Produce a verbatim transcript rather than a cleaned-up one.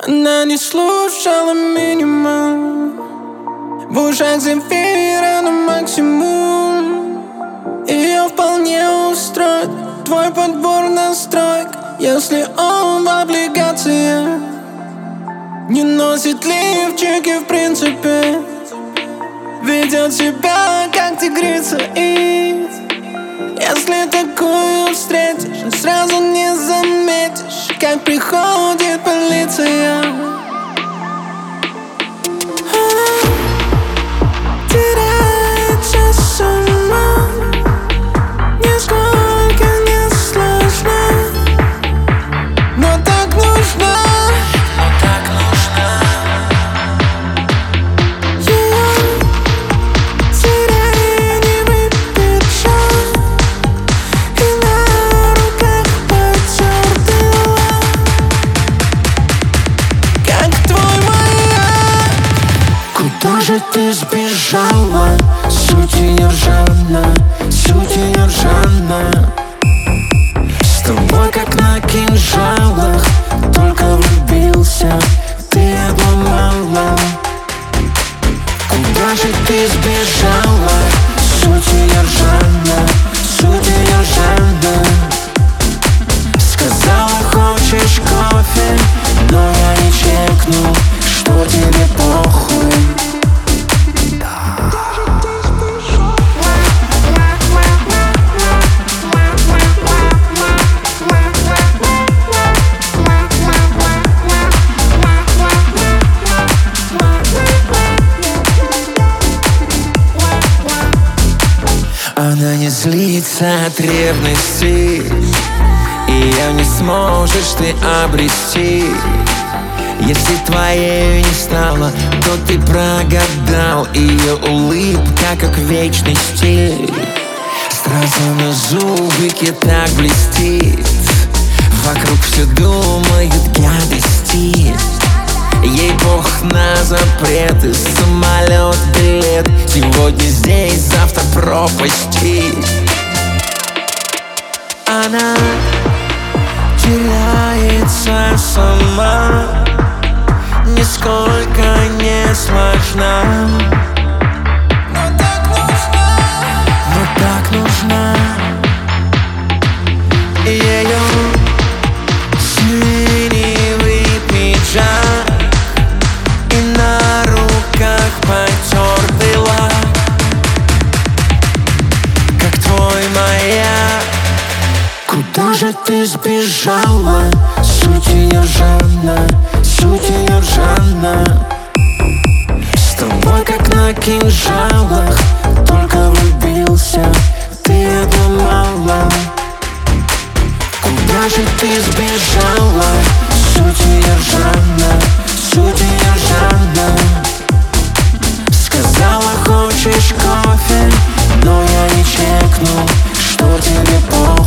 Она не слушала минимум, в ушах Земфира на максимум. Ее вполне устроит твой подбор настроек, если он в облигациях. Не носит лифчики в принципе, ведет себя как тигрица. И если такую встретишь, сразу не заметишь, как приходит полиция. Теряется сама, нисколько не сложно, но так нужно. Но так нужно. Ее сиреневый пиджак и на руках потертый лак, как твой маяк. Куда же ты сбежала? Суть ее ржана, суть ее ржана. С тобой как на кинжалах, только влюбился, ты обломала. Куда же ты сбежала? Суть ее ржана, суть ее ржана. Сказала, хочешь кофе, но я не чекнул, что тебе похуй. Она не злится от ревности, ее не сможешь ты обрести. Если твоей не стало, то ты прогадал. Ее улыбка как вечный стиль, сразу на зубике так блестит. Вокруг все думают гадости. Ей бог на запреты, самолет, билет. Сегодня здесь, завтра пропасти. Она теряется сама, нисколько не сложна. Но так нужна, но так нужна. Ее сиреневый пиджак и на руках потертый лак, как твой маяк. Куда же ты сбежала? Суть ее ржана, суть ее ржана. С тобой как на кинжалах, только влюбился, ты обломала. Куда же ты сбежала? Суть ее ржана, суть ее ржана. Сказала, хочешь кофе, но я не чекнул, что тебе похуй.